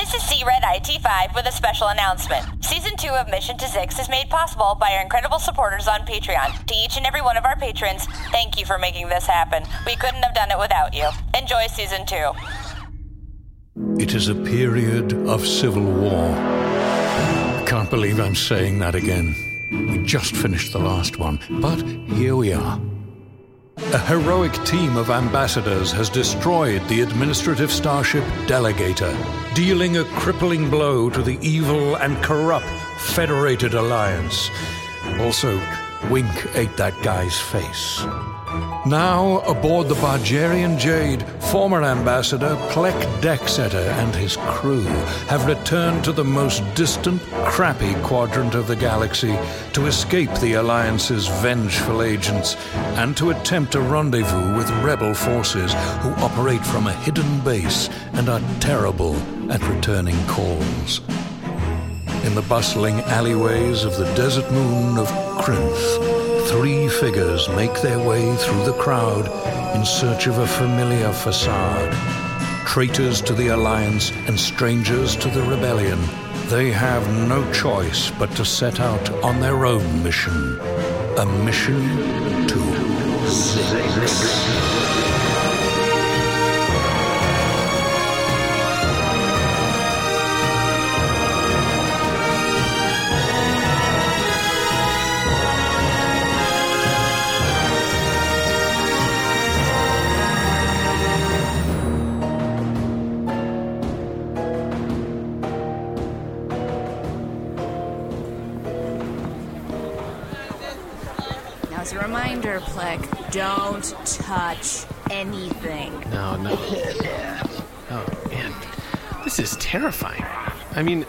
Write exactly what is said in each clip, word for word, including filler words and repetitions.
This is C-Red I T five with a special announcement. Season two of Mission to Zix is made possible by our incredible supporters on Patreon. To each and every one of our patrons, thank you for making this happen. We couldn't have done it without you. Enjoy Season two. It is a period of civil war. I can't believe I'm saying that again. We just finished the last one, but here we are. A heroic team of ambassadors has destroyed the administrative starship Delegator, dealing a crippling blow to the evil and corrupt Federated Alliance. Also, Wink ate that guy's face. Now, aboard the Bargerian Jade, former ambassador Plek Dexeter and his crew have returned to the most distant, crappy quadrant of the galaxy to escape the Alliance's vengeful agents and to attempt a rendezvous with rebel forces who operate from a hidden base and are terrible at returning calls. In the bustling alleyways of the desert moon of Krinth, three figures make their way through the crowd in search of a familiar facade. Traitors to the Alliance and strangers to the Rebellion, they have no choice but to set out on their own mission. A mission to Zix. As a reminder, Plek, don't touch anything. No, no. Oh, man. This is terrifying. I mean...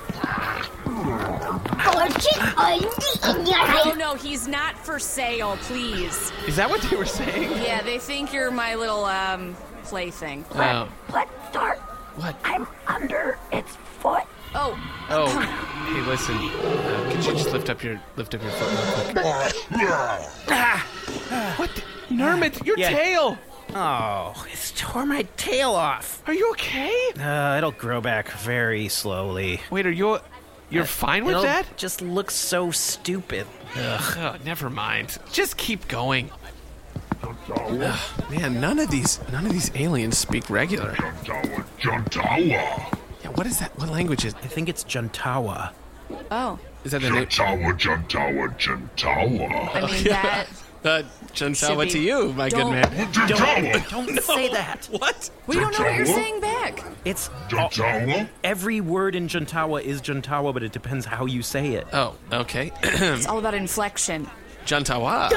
Oh, no, he's not for sale, please. Is that what they were saying? Yeah, they think you're my little, um, plaything. Oh. Let's start. What? I'm under its foot. Oh. Oh. Hey, listen. Uh, could you just lift up your lift up your foot real quick? ah, what? The, Nermit, your Yeah. tail! Oh, it's tore my tail off. Are you okay? Uh, it'll grow back very slowly. Wait, are you... You're Uh, fine with it'll that? just looks so stupid. Ugh. Oh, never mind. Just keep going. Ugh, man, none of these none of these aliens speak regular. Jantawa, Jantawa. Yeah, what is that? What language is? I think it's Juntawa. Oh. Is that the name? Jantawa, Jantawa, Jantawa. I mean, that... Uh, Jantawa Should to be- you, my don't- good man. Jantawa. Don't say that. What? We don't know what you're Jantawa? saying back. It's Jantawa? every word in Juntawa is Juntawa, but it depends how you say it. Oh, okay. It's all about inflection. Jantawa.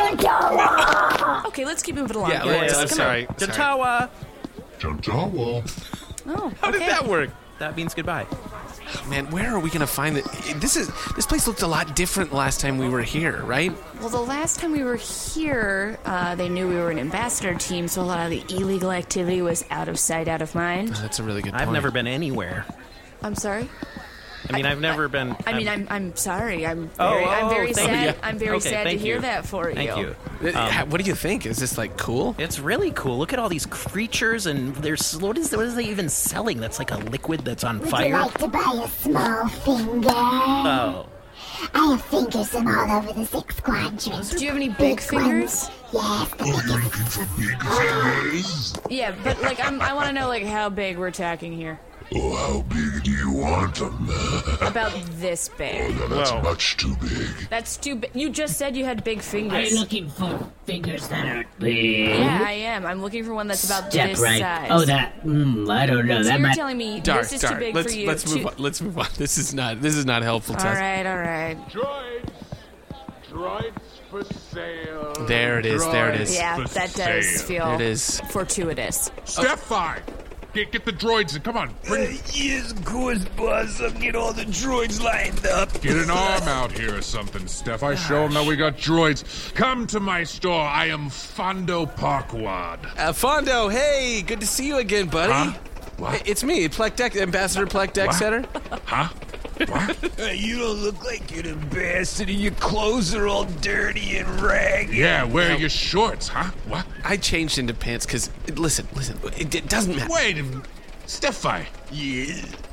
Okay, let's keep moving along. Yeah, guys. well, I'm Come sorry. on. sorry. Juntawa. Jantawa. Oh, How did okay. that work? That means goodbye. Man, where are we gonna find it? This is this place looked a lot different last time we were here, right? Well, the last time we were here, uh, they knew we were an ambassador team, so a lot of the illegal activity was out of sight, out of mind. That's a really good point. I've never been anywhere. I'm sorry. I mean, I, have never been. I mean, I'm- I'm I'm sorry. I'm Oh, very, I'm oh, very thank sad. you. I'm very Okay, sad to thank hear you. that for you. Thank you. Uh, what do you think? Is this like cool? It's really cool. Look at all these creatures, and there's what is what is they even selling? That's like a liquid that's on Would fire. you like to buy a small finger? Oh, I have fingers from all over the six quadrants. Do you have any big fingers? Yes, the biggest. Yeah, but like I'm, I want to know like how big we're talking here. Oh, how big do you want them? About this big. Oh, that's Whoa. much too big. That's too big. You just said you had big Are fingers. you looking for fingers that are big? Yeah, I am. I'm looking for one that's about Step this right. size. Oh, that. Mm, I don't know. So that you're might. telling me Dark, this is dark. too big let's for you? let's move to- on. Let's move on. This is not this is not helpful. All Tess. right, all right. Droids! Droids for sale. There it is. There it is. Yeah, for that does sale. feel There it is. fortuitous. Step five! Get, get the droids in. Come on. Bring, Yes, of course, boss. I'll get all the droids lined up. get an arm out here or something, Steph. I show them that we got droids. Come to my store. I am Fondo Parkwad. Uh, Fondo, hey, good to see you again, buddy. Huh? What? It's me, Plek Deck, Ambassador Plek Dexeter. Huh? What? You don't look like you're an ambassador. Your clothes are all dirty and ragged. Yeah, where are your shorts, huh? What? I changed into pants because, listen, listen, it, it doesn't matter. Wait a minute. Stephi. Yeah.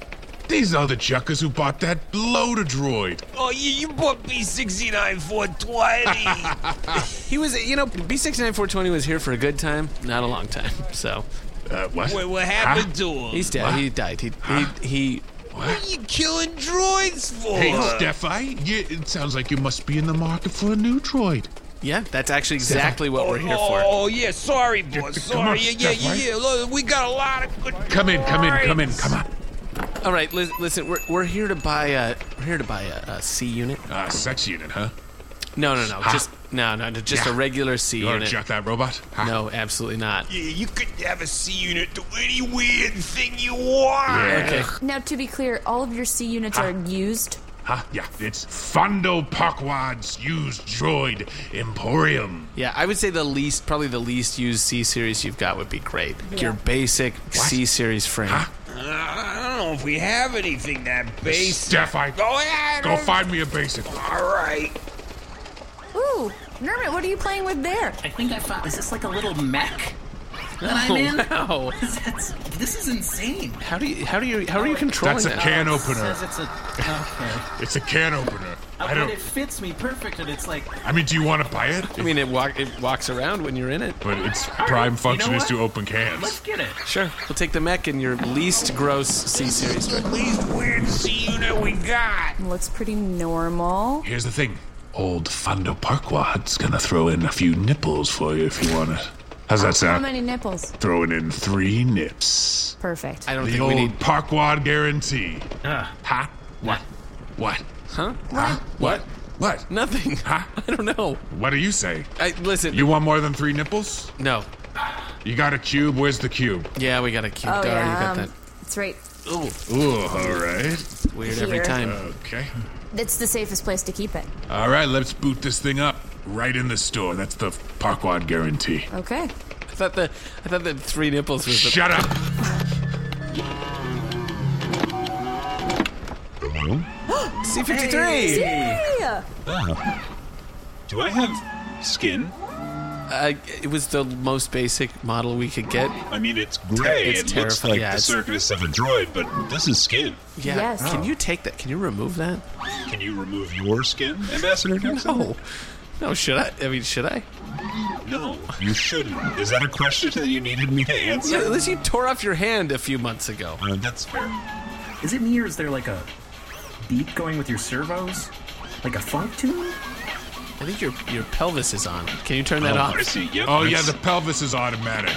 These are the chuckers who bought that loader droid. Oh, yeah, you bought B sixty-nine four twenty. He was, you know, B sixty-nine four twenty was here for a good time, not a long time. So, uh, what? Wait, what happened huh? to him? He's dead. What? He died. He Huh? he he. What are you killing droids for? Hey, Steffi, you, it sounds like you must be in the market for a new droid. Yeah, that's actually exactly what we're here for. Oh, yeah, sorry, boss. Sorry. on, yeah, yeah, yeah, yeah. Look, we got a lot of good Come in, come in, come in, come on. All right, li- listen, we're we're here to buy a we're here to buy a, a C unit. Uh, sex unit, huh? No, no, no, Huh? just no, no, just Yeah. a regular C You want unit. to jack that robot? Huh? No, absolutely not. Yeah, you could have a C unit do any weird thing you want. Yeah. Okay. Now, to be clear, all of your C units are used. Huh? Yeah, it's Fondo Parkwad's used droid emporium. Yeah, I would say the least, probably the least used C series you've got would be great. Your basic C series frame. Huh? Uh, I don't know if we have anything that basic. Steph, I Go ahead. go find me a basic. All right. Ooh, Nermit, what are you playing with there? I think I found. Is this like a little mech that Oh, I'm in? wow. That's, this is insane. How do you how do you how are you controlling That's a that? can It opener. says it's a. Okay. It's a can opener. I But don't. it fits me perfect, and it's like. I mean, do you want to buy it? I mean, it walk it walks around when you're in it. But its prime function know is what? to open cans. Let's get it. Sure, we'll take the mech and your least gross C series. The least weird C unit we got. Looks pretty normal. Here's the thing. Old Fondo Parkwad's gonna throw in a few nipples for you if you want it. How's that How sound? many nipples? Throwing in three nips. Perfect. I don't The think old we need. Parkwad guarantee. Uh, Huh? What? What? Huh? Huh? What? What? Nothing. Huh? I don't know. What do you say? I listen. You want more than three nipples? no. You got a cube? Where's the cube? Yeah, we got a cube. Oh, Dar, you yeah. got Um, that. it's right. Ooh, Ooh, all right. weird every Here. time. Okay. It's the safest place to keep it. All right, let's boot this thing up right in the store. That's the Parkwad guarantee. Okay. I thought the I thought that three nipples was the. Shut up! Hello? C fifty-three. Yeah. Do I have skin? Uh, it was the most basic model we could get. I mean, it's gray. It's it looks terrifying. like Yeah, the it's- circus of a droid, but this is skin. Yeah. Yes. Can Oh. you take that? Can you remove that? Can you remove your skin, Ambassador Jackson? No. No. Should I? I mean, should I? No, you shouldn't. Is that a question that you needed me to answer? Yeah, unless you tore off your hand a few months ago. Uh, that's fair. is it me or is there like a beat going with your servos? Like a funk tune? I think your your pelvis is on. Can you turn that Oh, off? I see. Yep. Oh, yeah, that's- the pelvis is automatic.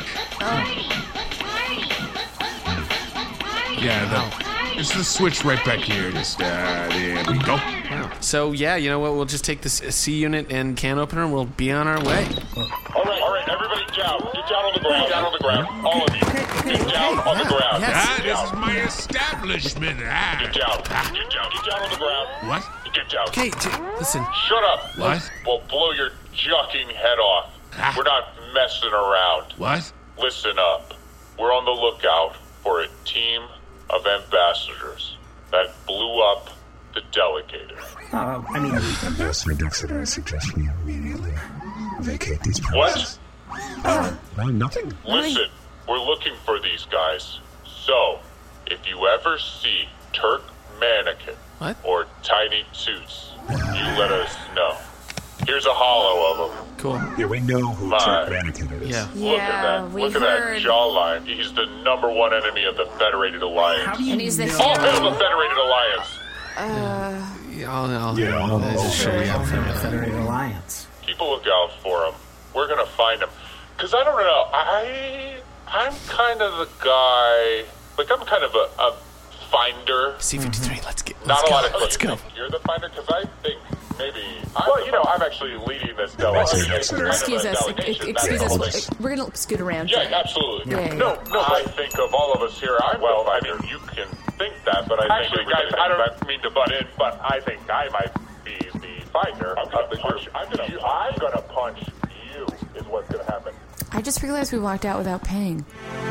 Yeah, the, it's the switch right back here. Just, uh, there we go. So yeah, you know what? We'll just take this C unit and can opener, and we'll be on our way. All right, all right, everybody down. Get down on the ground. Get down on the ground. All of you. Get down on the ground. Yes. Ah, Get this down. is my establishment. Ah. Get down. Get down. Get down on the ground. What? Get down. Okay, t- listen. Shut up. What? We'll blow your jucking head off. Ah. We're not messing around. What? Listen up. We're on the lookout for a team of ambassadors that blew up the delegator. Uh, I mean, Ambassador Dixon, I suggest we immediately vacate these What? premises. Uh, no, nothing. Listen, we're looking for these guys. So, if you ever see Turk Mannequin What? or Tiny Toots, you let us know. Here's a hollow of them. Cool. Yeah, we know who My. Turk Mannequin is. Yeah. Look at Yeah, that. we Look at heard. that jawline. He's the number one enemy of the Federated Alliance. how do you And he's the know? All hail the Federated Alliance. Yeah, I'll, I'll, Yeah, I'll- I'll just show you out From the there. Federated Alliance. Keep a lookout for him. We're gonna find him. Cause I don't know. I I'm kind of the guy. Like I'm kind of a, a finder. C fifty-three. Let's get. Let's Not a go. lot of. Let's you go. think You're the finder, cause I think maybe. Well, you know, I'm actually leading this delegation. Excuse us. Delegation, Excuse that's all. us. We're gonna scoot around. Yeah, absolutely. Yeah, yeah. No, no. I think of all of us here. I'm well. I mean, you can think that, but I actually, think guys, I don't mean to butt in, but I think I might be the finder of the group. I'm gonna, you, I'm gonna punch you. Is what's gonna happen. I just realized we walked out without paying.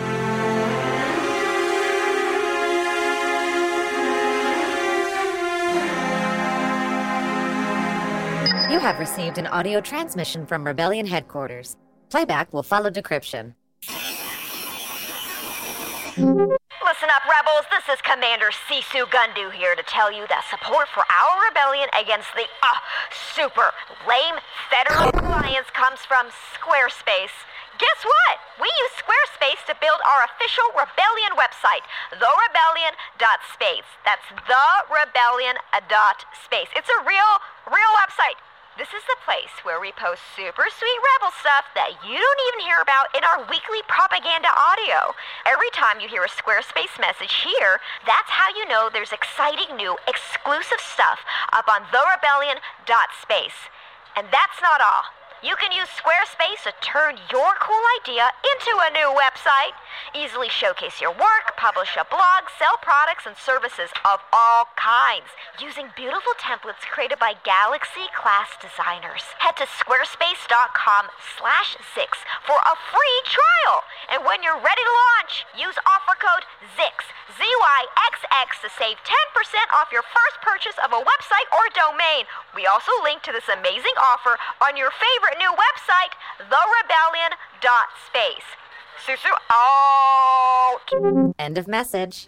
You have received an audio transmission from Rebellion Headquarters. Playback will follow decryption. Listen Listen up, rebels. This is Commander Sisu Gundu here to tell you that support for our rebellion against the uh, super lame Federal Alliance comes from Squarespace. Guess what? We use Squarespace to build our official rebellion website, the rebellion dot space. That's the rebellion dot space. It's a real, real website. This is the place where we post super sweet rebel stuff that you don't even hear about in our weekly propaganda audio. Every time you hear a Squarespace message here, that's how you know there's exciting new exclusive stuff up on the rebellion dot space. And that's not all. You can use Squarespace to turn your cool idea into a new website. Easily showcase your work, publish a blog, sell products and services of all kinds using beautiful templates created by Galaxy-class designers. Head to squarespace.com slash Zix for a free trial. And when you're ready to launch, use offer code ZIX, Z Y X X, to save ten percent off your first purchase of a website or domain. We also link to this amazing offer on your favorite new website, the rebellion dot space. Susu out. End of message.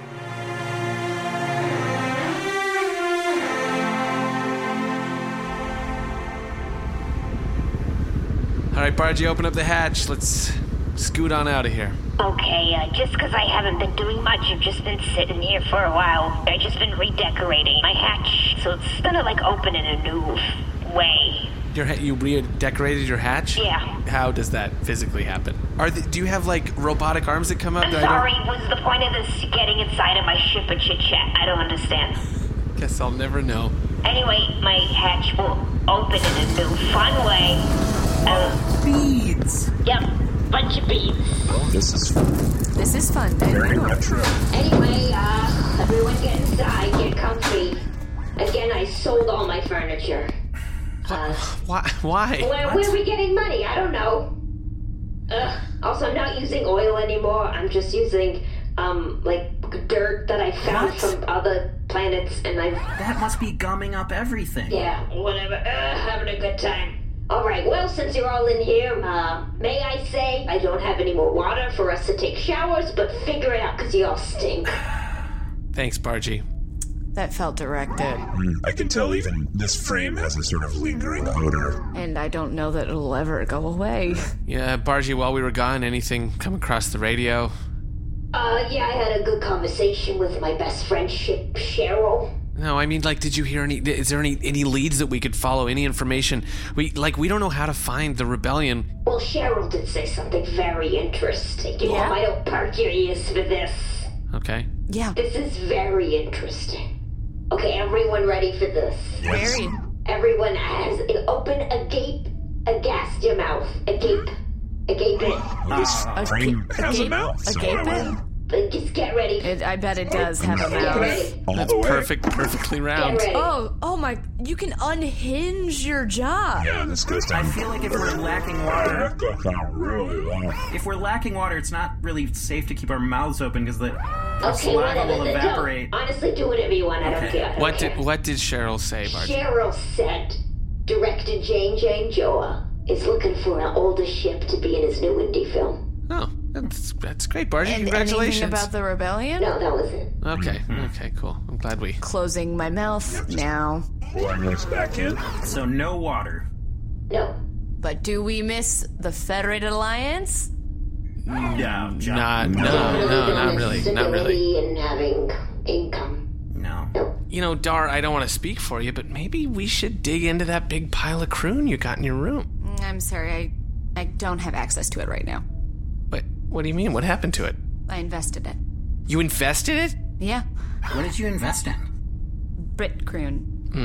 All right, Bargy, open up the hatch. Let's scoot on out of here. Okay, uh, just because I haven't been doing much, I've just been sitting here for a while. I've just been redecorating my hatch, so it's gonna like open in a new way. Your ha- you redecorated your hatch? Yeah. How does that physically happen? Are the, do you have like robotic arms that come up? I'm that sorry, I don't... what's the point of this getting inside of my ship and chit chat? I don't understand. Guess I'll never know. Anyway, my hatch will open in a new fun way. Uh, beads! Yep, bunch of beads. Oh, this is fun. This is fun. Very retro. Anyway, uh, everyone get inside, get comfy. Again, I sold all my furniture. Uh, Why? Why? Where, where are we getting money? I don't know. Ugh. Also, I'm not using oil anymore. I'm just using, um, like, dirt that I found What? from other planets, and I... That must be gumming up everything. Yeah, whatever. Ugh, having a good time. Alright, well, since you're all in here, uh, may I say I don't have any more water for us to take showers, but figure it out, because you all stink. Thanks, Bargy. That felt directed. Mm, I can tell even this frame has a sort of lingering odor. And I don't know that it'll ever go away. Yeah, Bargy, while we were gone, anything come across the radio? Uh, yeah, I had a good conversation with my best friend, Sh- Cheryl. No, I mean, like, did you hear any, is there any, any leads that we could follow, any information? We, like, we don't know how to find the rebellion. Well, Cheryl did say something very interesting. You Yeah? might have perk your ears for this. Okay. Yeah. This is very interesting. Okay, everyone ready for this? Yes. Very. Everyone has open a gape, a gas your mouth, a gape, a gape it. Well, this A frame ga- a has a gape- mouth. a so gape I it? will- But just get ready. It, I bet it does have a Get mouth. ready. All That's the way. perfect, perfectly round. Get ready. Oh, oh my, you can unhinge your jaw. Yeah, this goes I down. feel like if we're lacking water, That goes down really long. if we're lacking water, it's not really safe to keep our mouths open because the, the Okay, saliva whatever. will Don't- evaporate. Honestly, do whatever you want. I don't Okay. care. I don't What care. did what did Cheryl say, Bargy? Cheryl said director Jane Jane Joa is looking for an older ship to be in his new indie film. Oh, that's that's great, Bargy. And Congratulations. anything about the rebellion? No, that was it. Okay, okay, cool. I'm glad we. Closing my mouth now. Pull our nose back in. So no water. No. But do we miss the Federated Alliance? No, John. Not, no, Really no, don't not miss really, not really. stability and having income. No. You know, Dar, I don't want to speak for you, but maybe we should dig into that big pile of croon you got in your room. I'm sorry, I, I don't have access to it right now. But what do you mean? What happened to it? I invested it. You invested it? Yeah. What did you invest in? Brit Croon.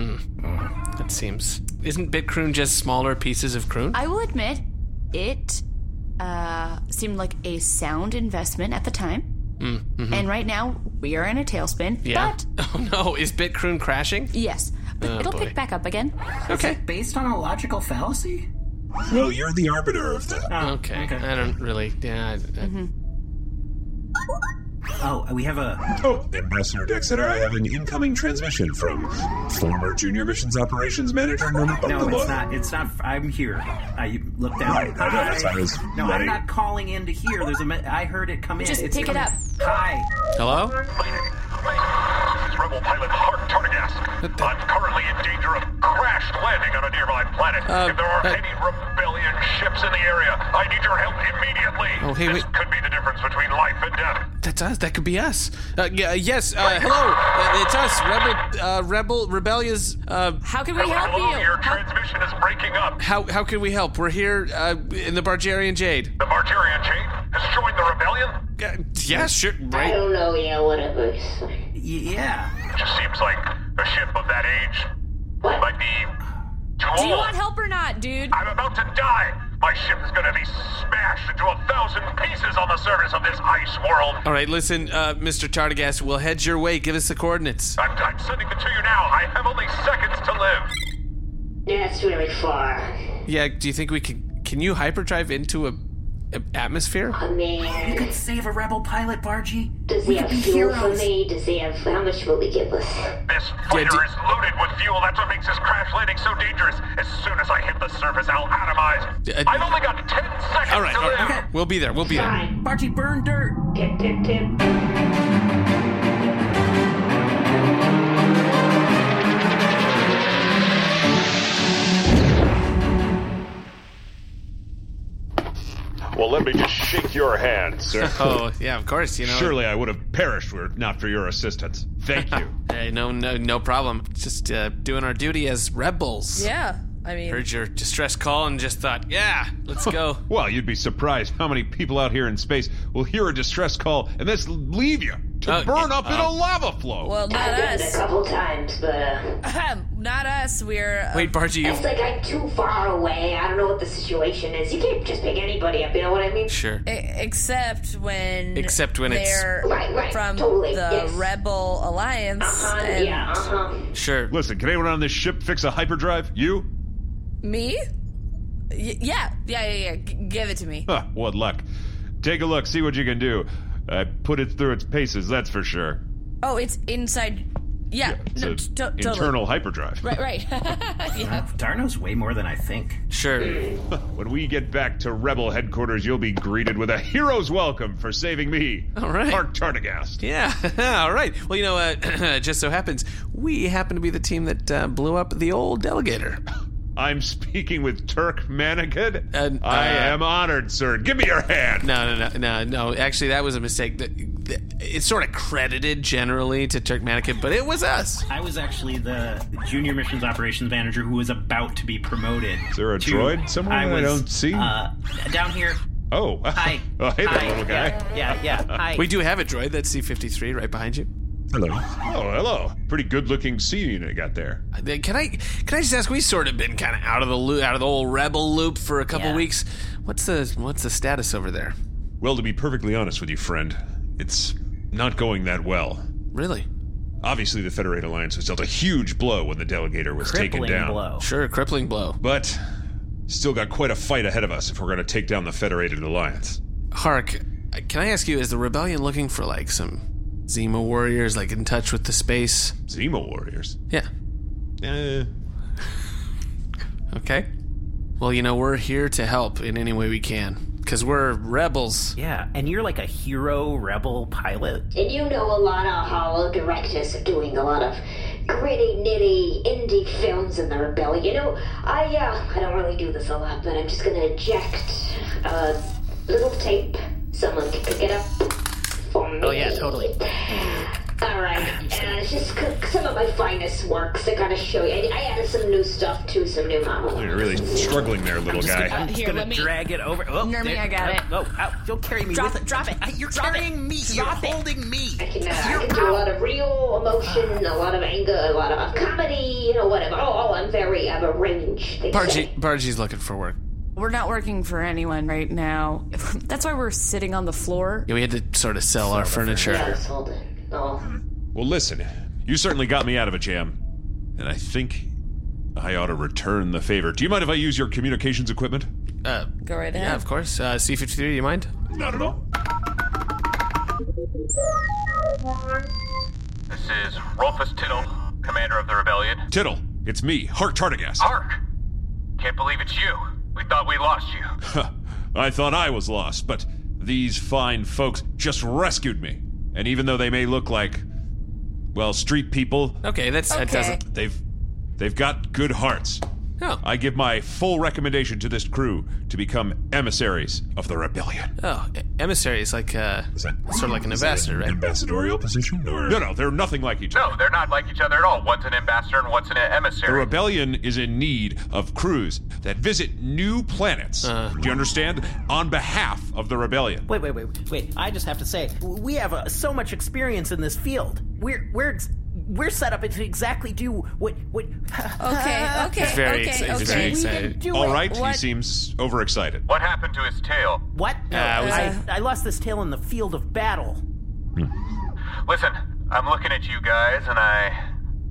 Hmm. That seems. Isn't Bitcroon just smaller pieces of croon? I will admit, it uh, seemed like a sound investment at the time. Mm, mhm. And right now, we are in a tailspin. Yeah. But, Oh no, is Bitcroon crashing? yes, but Oh, it'll boy. pick back up again. Okay. Is it based on a logical fallacy? Well, you're the arbiter of that. Oh, Okay. I don't really. Yeah. I, I, Mm-hmm. Oh, we have a... Oh, Ambassador Dexter, I have an incoming transmission from former Junior Missions Operations Manager Norman. No, it's not. It's not. I'm here. I look down. Right, I know, that's why I was No, ready. I'm not calling in to here. There's a. Me- I heard it come in. Just it's pick it coming. up. Hi. Hello? This is Rebel pilot Hart Tarnagast. I'm currently in danger of crash landing on a nearby planet. Uh, if there are uh, any rebellion ships in the area, I need your help immediately. Oh, hey, this wait. could be the difference between life and death. That's us. That could be us. Uh, yeah, yes. Uh, hello. Uh, it's us. Rebel. Uh, Rebel. Rebellious. Uh, How can we hello, help hello, you? Your How- transmission is breaking up. how how can we help? We're here uh, in the Bargerian Jade. The Margerian Jade has joined the rebellion. Uh, yeah, sure. I Right. don't know, yeah, whatever. Y- yeah. It just seems like a ship of that age What? might be too Do you old. want help or not, dude? I'm about to die. My ship is going to be smashed into a thousand pieces on the surface of this ice world. All right. Listen, uh, Mister Tardigas, we'll head your way. Give us the coordinates. I'm, I'm sending them to you now. I have only seconds to live. That's really far. Yeah. Do you think we can? Can you hyperdrive into a, a atmosphere? I mean, You could save a rebel pilot, Bargy. does we he could have be fuel for heroes. me? Does he have, how much will he give us? This fighter d- is loaded with fuel. That's what makes this crash landing so dangerous. As soon as I hit the surface, I'll atomize. D- uh, I've only got ten seconds All right. to All live. right. Okay. We'll be there. We'll be there. Fine. Bargy, burn dirt. Tip, tip, tip. Well, let me just shake your hand, sir. Oh, yeah. Of course. You know. Surely I would have perished were it not for your assistance. Thank you. Hey, no, no, no problem. Just uh, doing our duty as rebels. Yeah. I mean, Heard your distress call and just thought, yeah, let's go. Well, you'd be surprised how many people out here in space will hear a distress call and then leave you to Uh, burn up in uh, a lava flow. well, not I've done it a us. couple times, but uh, Ahem, not us. We're. Uh, Wait, Bargy, you. it's like I'm too far away. I don't know what the situation is. You can't just pick anybody up, you know what I mean? Sure. e- except when. Except when it's- they're Right, right, from totally, the yes. Rebel Alliance. Uh-huh, and yeah, uh-huh. Sure. Listen, can anyone on this ship fix a hyperdrive? You? Me? Y- yeah, yeah, yeah, yeah. G- give it to me. Huh, what luck. Take a look, see what you can do. I put it through its paces, that's for sure. Oh, it's inside. Yeah, It's no, an t- to- totally. internal hyperdrive. Right, right. yeah. Darno's way more than I think. Sure. When we get back to Rebel headquarters, you'll be greeted with a hero's welcome for saving me. All right. Hart Tarnagast. Yeah. All right. Well, you know, uh, it just so happens we happen to be the team that uh, blew up the old Delegator. I'm speaking with Turk Manigud. Uh, I uh, am honored, sir. Give me your hand. No, no, no, no, no. Actually, that was a mistake. That it's sort of credited generally to Turkmanica, but it was us. I was actually the Junior Missions Operations Manager who was about to be promoted. Is there a to- droid somewhere I, that I was, don't see? Uh, down here. Oh. Hi. Oh, hey there, Hi. little guy. Yeah, yeah, yeah. Hi. We do have a droid. That's C fifty-three right behind you. Hello. Oh, hello. Pretty good-looking scene you got there. Uh, Can I can I just ask? We've sort of been kind of out of the loop, out of the old rebel loop for a couple Yeah. weeks. What's the what's the status over there? Well, to be perfectly honest with you, friend, it's not going that well. Really? Obviously, the Federate Alliance was dealt a huge blow when the Delegator was Crippling taken down. blow. Sure, crippling blow. But still got quite a fight ahead of us if we're going to take down the Federated Alliance. Hark, can I ask you, is the rebellion looking for like some Zima warriors, like in touch with the space? Zima warriors? Yeah. Eh. Okay. Well, you know, we're here to help in any way we can. Because we're rebels. Yeah, and you're like a hero rebel pilot. And you know a lot of hollow directors are doing a lot of gritty, nitty, indie films in the rebellion. You know, I, uh, I don't really do this a lot, but I'm just gonna eject a little tape. Someone can pick it up for me. Oh, yeah, totally. Alright, and it's just c- some of my finest works to kind of show you. I, I added some new stuff too, some new models. You're really struggling there, little guy. I'm just Here, gonna let me- drag it over. Oh, Nermy, there- I got it. Oh, oh, don't carry me Drop with it, drop it. I- You're Drop carrying it. me. Drop You're it. holding me. I can, uh, I can do a lot of real emotion, a lot of anger, a lot of comedy, you know, whatever. Oh, oh I'm very, I have a range. they Bargy, say. Bargy's looking for work. We're not working for anyone right now. That's why we're sitting on the floor. Yeah, we had to sort of sell our furniture. Yes, hold it. Oh. Well, listen, you certainly got me out of a jam, and I think I ought to return the favor. Do you mind if I use your communications equipment? Uh, Go right ahead. yeah, of course. Uh, C fifty-three, do you mind? Not at all. This is Rolfus Tittle, commander of the rebellion. Tittle, it's me, Hark Tardigas. Hark! Can't believe it's you. We thought we lost you. I thought I was lost, but these fine folks just rescued me. And even though they may look like, well, street people... Okay, that's, that Okay. doesn't... They've, they've got good hearts. Oh. I give my full recommendation to this crew to become emissaries of the rebellion. Oh, e- emissary is like, uh, sort of like an ambassador, right? Ambassadorial position, or no, no, they're nothing like each other. No, they're not like each other at all. One's an ambassador and one's an The emissary. rebellion is in need of crews that visit new planets. Uh. Do you understand? On behalf of the rebellion. Wait, wait, wait, wait. I just have to say, we have uh, so much experience in this field. We're we're ex- we're set up to exactly do what what. Okay, okay, He's very okay, excited. He's okay. very We can excited. do All it. right, he What? seems overexcited. What happened to his tail? What? No, Uh, was I, it- I lost this tail in the field of battle. Listen, I'm looking at you guys and I,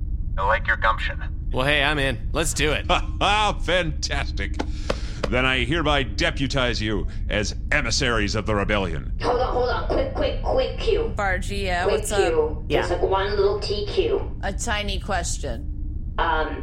I like your gumption. Well, hey, I'm in. Let's do it. Ah, fantastic. Then I hereby deputize you as emissaries of the rebellion. Hold on, hold on. Quick, quick, quick Q. Bargy, yeah, Quick what's up? Q. Yeah. Just like one little T Q. A tiny question. Um,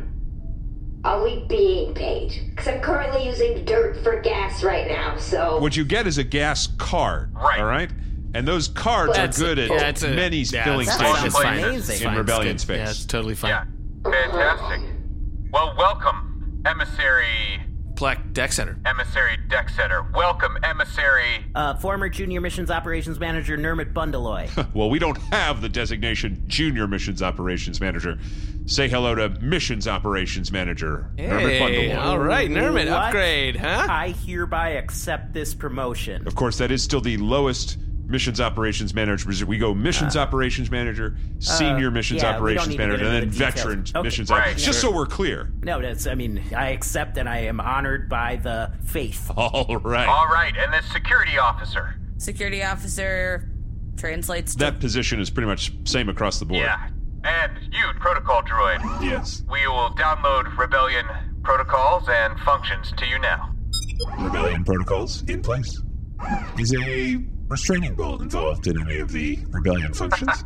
are we being paid? Because I'm currently using dirt for gas right now, so... What you get is a gas card, Right. all right? And those cards That's- are good at yeah, it's a- many yeah, filling it's- stations it's fine. amazing. in Fine, it's rebellion good. space. Yeah, it's totally fine. Yeah, fantastic. Well, welcome, emissary, Plek Deck Center. emissary deck setter. Welcome, emissary. Uh, former Junior Missions Operations Manager Nermit Bundeloy. Well, we don't have the designation Junior Missions Operations Manager. Say hello to Missions Operations Manager, Nermit Hey, Bundeloy. all right, Nermit, What? upgrade, huh? I hereby accept this promotion. Of course, that is still the lowest Missions Operations Manager. We go Missions Operations Manager, Senior Missions yeah, we don't Operations need to get Manager, and then into the details. Veteran Okay. Missions Right, Operations. Just sure. so we're clear. No, that's, I mean, I accept and I am honored by the faith. All right. All right, and this security officer. Security officer translates to... That position is pretty much same across the board. Yeah. And you, protocol droid. Yes. We will download Rebellion protocols and functions to you now. Rebellion protocols in place. Is a restraining bolt involved in any of the rebellion functions?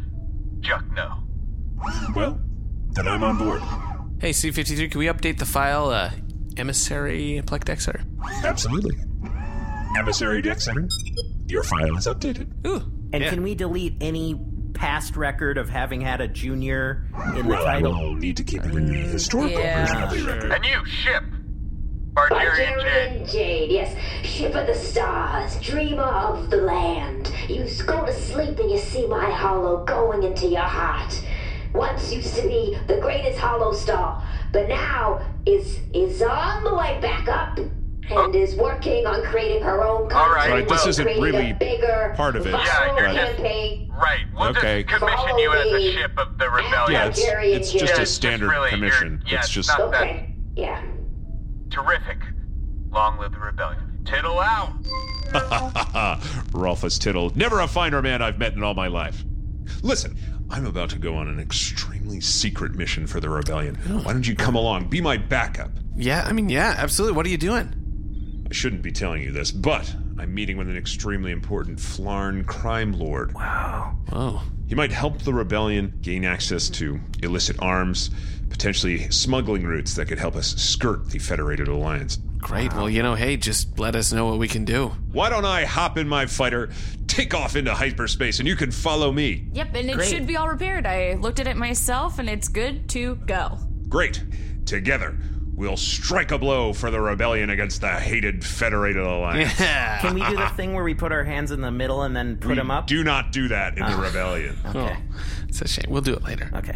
Juck, no. Well, then I'm on board. Hey, C fifty-three, can we update the file, uh, emissary Plek Deck Center? Absolutely. Emissary Deck Center, your file is updated. Ooh. And yeah. can we delete any past record of having had a junior in the Well, I title? will need to keep it in the historical Yeah. version of the record. And you, ship. Barbarian Jade. Barbarian Jade, yes. Ship of the stars, dreamer of the land. You go to sleep and you see my hollow going into your heart. Once used to be the greatest hollow star, but now is is on the way back up and is working on creating her own content. All right, Right, this well, isn't creating really a bigger part of it. Yeah, you're viral just- campaign. Right, we'll Okay. just commission you as a ship of the rebellion. Yeah, it's, Barbarian it's just Jade. a It's standard really- commission. you're- yeah, it's it's just not- Okay, yeah. Terrific. Long live the rebellion. Tittle out. Rolfus Tittle, never a finer man I've met in all my life. Listen, I'm about to go on an extremely secret mission for the rebellion. Why don't you come along? Be my backup. Yeah, I mean, yeah, absolutely. What are you doing? I shouldn't be telling you this, but I'm meeting with an extremely important Flarn crime lord. Wow. Oh. He might help the rebellion gain access to illicit arms, potentially smuggling routes that could help us skirt the Federated Alliance. Great. Well, you know, hey, just let us know what we can do. Why don't I hop in my fighter, take off into hyperspace, and you can follow me? Yep, and it Great. should be all repaired. I looked at it myself, and it's good to go. Great. Together, we'll strike a blow for the rebellion against the hated Federated Alliance. Can we do the thing where we put our hands in the middle and then put We them up? do not do that in the rebellion. Okay. Oh, it's a shame. We'll do it later. Okay.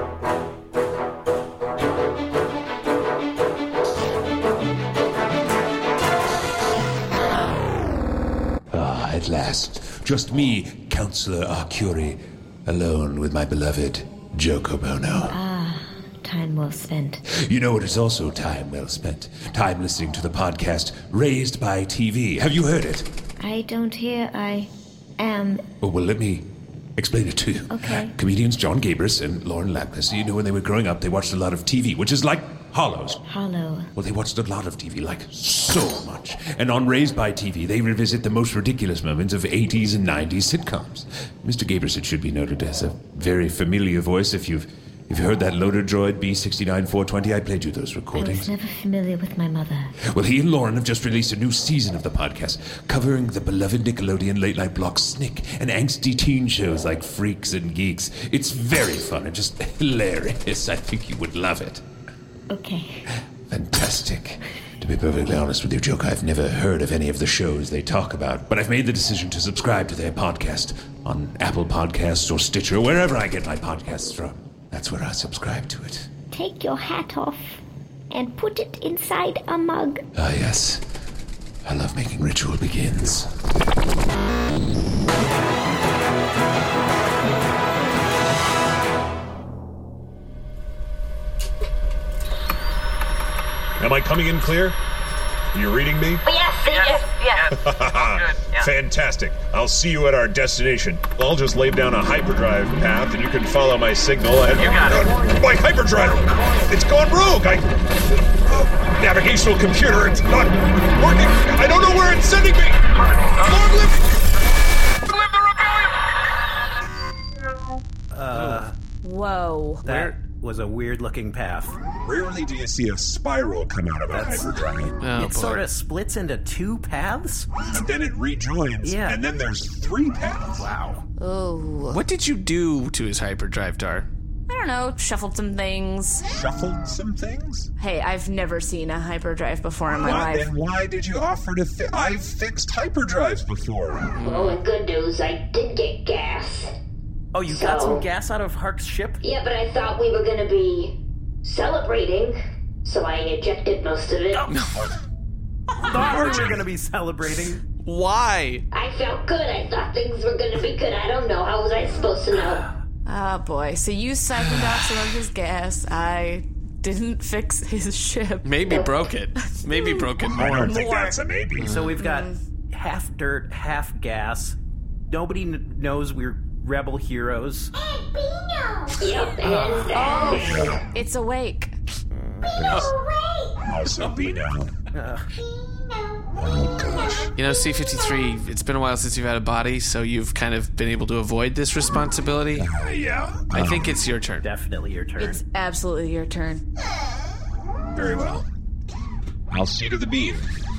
Ah, at last. Just me, Counselor Arcuri, alone with my beloved Joko Bono. Ah, time well spent. You know, it is also time well spent. Time listening to the podcast Raised by T V. Have you heard it? I don't hear I am. Oh, well, let me explain it to you. Okay. Comedians John Gabris and Lauren Lapkus, you know, when they were growing up, they watched a lot of T V, which is like Hollows. Hollow. Well, they watched a lot of T V, like so much. And on Raised by T V, they revisit the most ridiculous moments of eighties and nineties sitcoms. Mister Gabrus, it should be noted, has a very familiar voice. If you've if you heard that loader droid B six nine four twenty, I played you those I recordings. was never familiar with my mother. Well, he and Lauren have just released a new season of the podcast, covering the beloved Nickelodeon late-night block Snick and angsty teen shows like Freaks and Geeks. It's very fun and just hilarious. I think you would love it. Okay. Fantastic. To be perfectly honest with you, Joke, I've never heard of any of the shows they talk about, but I've made the decision to subscribe to their podcast on Apple Podcasts or Stitcher, wherever I get my podcasts from. That's where I subscribe to it. Take your hat off and put it inside a mug. Ah, yes. I love making Ritual Begins. Am I coming in clear? Are you reading me? Yes, yes, yes. Good. Yeah. Fantastic. I'll see you at our destination. I'll just lay down a hyperdrive path and you can follow my signal and... You got it. Uh, my hyperdrive! It's gone rogue! I... Uh, navigational computer, it's not working! I don't know where it's sending me! Long live... Live the rebellion! Uh, Whoa. that was a weird-looking path. Rarely do you see a spiral come out of a hyperdrive. Oh, it boy. sort of splits into two paths? And then it rejoins, Yeah. and then there's three paths. Wow. Oh. What did you do to his hyperdrive, Dar? I don't know, shuffled some things. Shuffled some things? Hey, I've never seen a hyperdrive before in my Why, life. then why did you offer to fi- I've fixed hyperdrives before. Oh, and good news, I did get gas. Oh, you So- got some gas out of Hark's ship? Yeah, but I thought we were gonna be celebrating, so I ejected most of it. Thought we were going to be celebrating. Why? I felt good. I thought things were gonna be good. I don't know. How was I supposed to know? Oh boy, so you siphoned off some of his gas. I didn't fix his ship. Maybe broke it. Maybe broke it I more. don't think that's a maybe. So we've got half dirt, half gas. Nobody kn- knows we're rebel heroes. Yep, and Oh, it's awake. Also, Bino. Uh, Oh, gosh. You know, C fifty-three, it's been a while since you've had a body, so you've kind of been able to avoid this responsibility. Uh, yeah. I think it's your turn. definitely your turn. It's absolutely your turn. Very well. I'll see to the beam.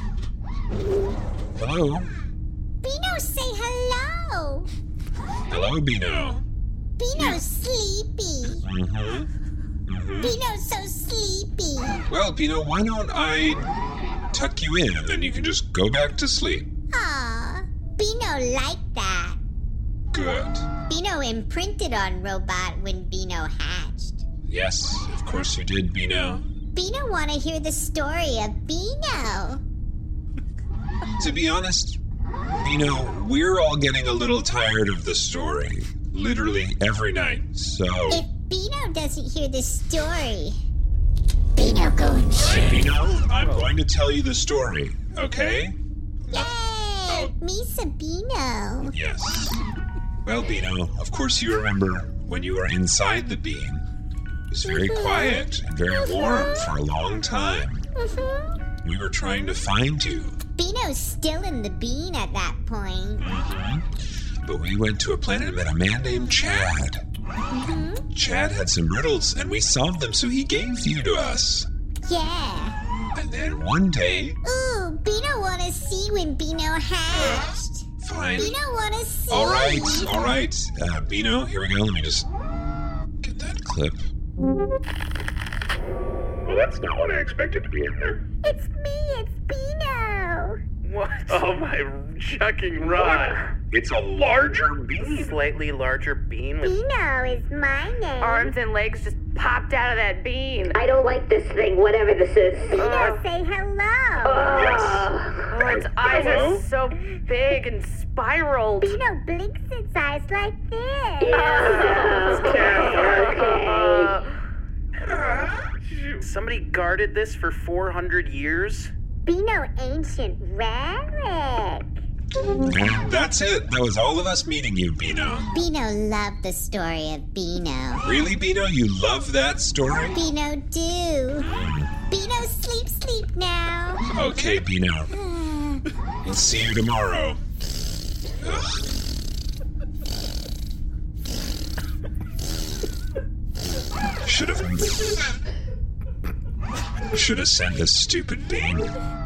Hello? Bino, say hello. Hello, Bino. Bino's sleepy. Mm-hmm. Bino's so sleepy. Well, Bino, why don't I tuck you in and then you can just go back to sleep? Aw, Bino liked that. Good. Bino imprinted on Robot when Bino hatched. Yes, of course you did, Bino. Bino want to hear the story of Bino. To be honest, Bino, we're all getting a little tired of the story. Literally every night, so... If Bino doesn't hear the story, Bino go insane. Bino, I'm going to tell you the story, okay? Yay! Misa Bino. Yes. Well, Bino, of course you remember when you were inside the beam. It was very quiet and very warm for a long time. Mm-hmm. We were trying to find you. Bino's still in the bean at that point. Mm-hmm. But we went to a planet and met a man named Chad. Mm-hmm. Chad had some riddles, and we solved them, so he gave you to us. Yeah. And then one day... Ooh, Bino wanna see when Bino hatched. Fine. Bino wanna see. All right, all right. Uh, Bino, here we go. Let me just get that clip. Well, that's not what I expected to be in there. It's me, it's Bino. What? Oh my shucking rod. It's a larger bean. Slightly larger bean with Bino is my name. Arms and legs just popped out of that bean. I don't like this thing, whatever this is. Bino, Uh, say hello. Uh, Oh, its eyes are so big and spiraled. Bino blinks its eyes like this. okay. somebody guarded this for four hundred years? Bino ancient relic. And that's it. That was all of us meeting you, Bino. Bino loved the story of Bino. Really, Bino? You love that story? Bino do. Beano, sleep, sleep now. Okay, Beano. We'll see you tomorrow. Should have. Should have sent a stupid bean.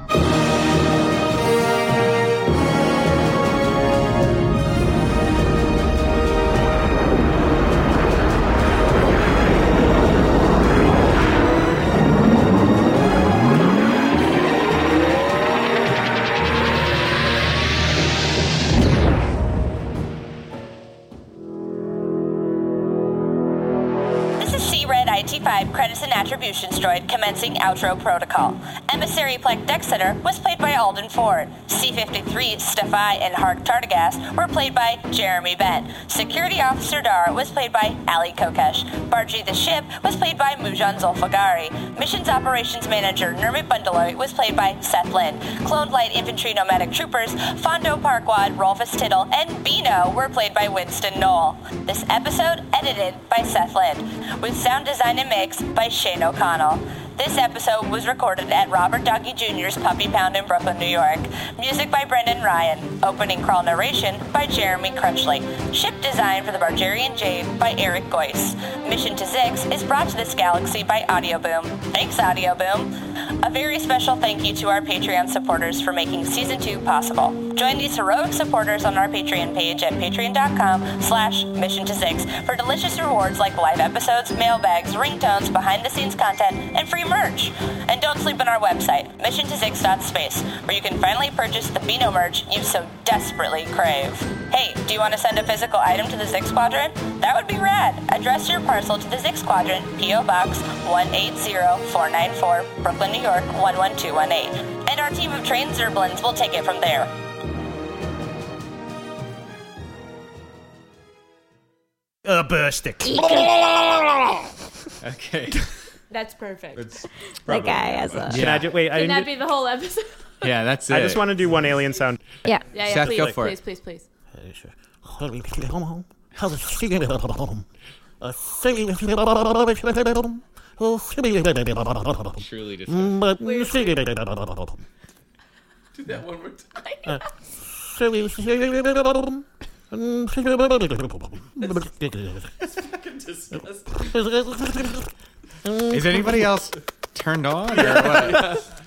I T five Credits and Attributions droid commencing outro protocol. Emissary Plek Dexeter was played by Alden Ford. C fifty-three Stefai and Hark Tardigast were played by Jeremy Bent. Security Officer Dara was played by Ali Kokesh. Barji the Ship was played by Mujan Zulfagari. Missions Operations Manager Nermit Bundaloy was played by Seth Lind. Cloned Light Infantry Nomadic Troopers Fondo Parkwad, Rolfus Tittle, and Beano were played by Winston Knoll. This episode edited by Seth Lind, with sound design and mix by Shane O'Connell. This episode was recorded at Robert Doggy Junior's Puppy Pound in Brooklyn, New York. Music by Brendan Ryan. Opening crawl narration by Jeremy Crutchley. Ship design for the Bargerian Jade by Eric Goyce. Mission to Zix is brought to this galaxy by Audio Boom. Thanks, Audio Boom. A very special thank you to our Patreon supporters for making Season two possible. Join these heroic supporters on our Patreon page at patreon.com slash mission to Zix for delicious rewards like live episodes, mailbags, ringtones, behind-the-scenes content, and free merch. And don't sleep on our website, mission to zix dot space, where you can finally purchase the Beano merch you so desperately crave. Hey, do you want to send a physical item to the Zix Quadrant? That would be rad. Address your parcel to the Zix Quadrant, P O Box one eight zero four nine four, Brooklyn, New York one one two one eight. And our team of trained Zerblins will take it from there. Uh, burstic. Okay. That's perfect. It's That guy has a. Can I just wait? I Can didn't that be the whole episode? Yeah, that's it. I just want to do one alien sound. Yeah. Yeah, yeah, Seth, please, go for please, it. please, please, Truly Do that one more time. It's fucking disgusting. Is anybody else turned on or what?